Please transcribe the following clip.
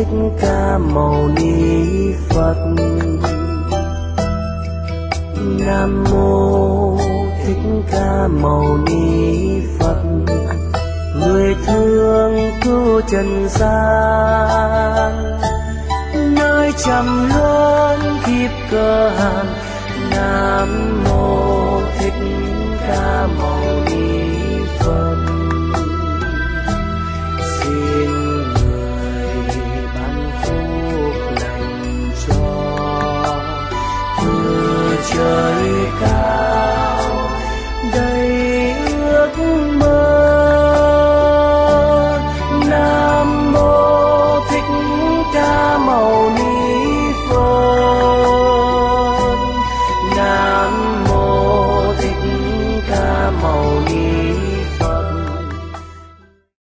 Thích Ca Mâu Ni Phật. Nam Mô Thích Ca Mâu Ni Phật. Người thương cứu trần gian, nơi trầm luân kiếp cơ hàn. Nam Mô Thích Ca Mâu